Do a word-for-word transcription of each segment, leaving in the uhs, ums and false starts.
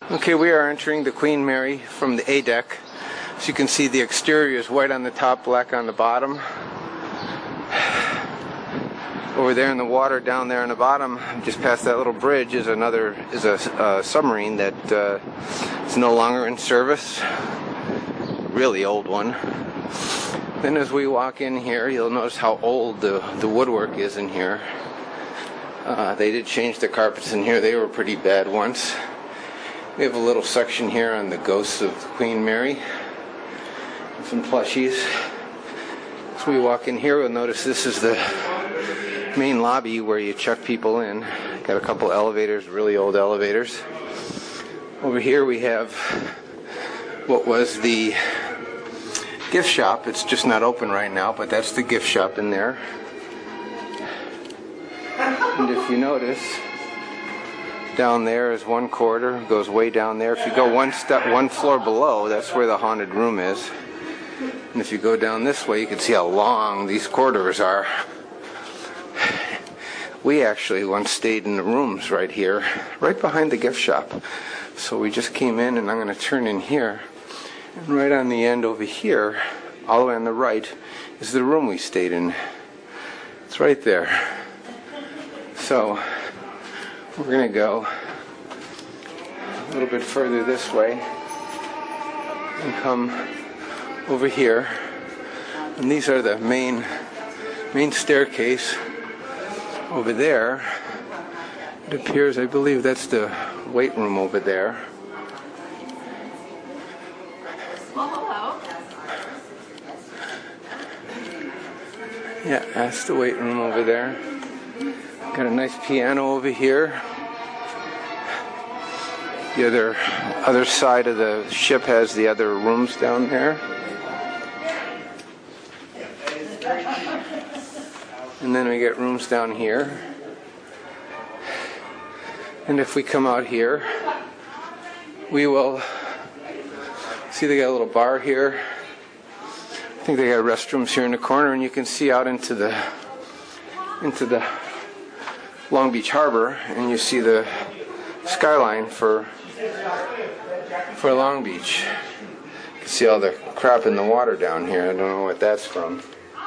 Okay, we are entering the Queen Mary from the A deck. As you can see, the exterior is white on the top, black on the bottom. Over there in the water, down there on the bottom, just past that little bridge, is another is a uh, submarine that uh, is no longer in service. Really old one. Then, as we walk in here, you'll notice how old the the woodwork is in here. Uh, they did change the carpets in here; they were pretty bad once. We have a little section here on the ghosts of Queen Mary. Some plushies. As we walk in here, we'll notice this is the main lobby where you check people in. Got a couple elevators, really old elevators. Over here we have what was the gift shop. It's just not open right now, but that's the gift shop in there. And if you notice, down there is one corridor, goes way down there. If you go one step, one floor below, that's where the haunted room is. And if you go down this way, you can see how long these corridors are. We actually once stayed in the rooms right here, right behind the gift shop. So we just came in, and I'm going to turn in here. And right on the end over here, all the way on the right, is the room we stayed in. It's right there. So we're going to go a little bit further this way and come over here. And these are the main main staircase. Over there, it appears, I believe that's the weight room over there. Well, hello. Yeah, that's the weight room over there. Got a nice piano over here. The other other side of the ship has the other rooms down there. And then we get rooms down here. And if we come out here, we will see they got a little bar here. I think they got restrooms here in the corner, and you can see out into the into the Long Beach Harbor, and you see the skyline for for Long Beach. You can see all the crap in the water down here. I don't know what that's from.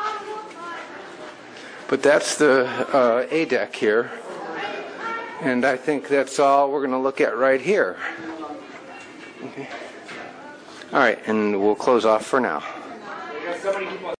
But that's the uh, A deck here, and I think that's all we're going to look at right here. Okay. All right, and we'll close off for now.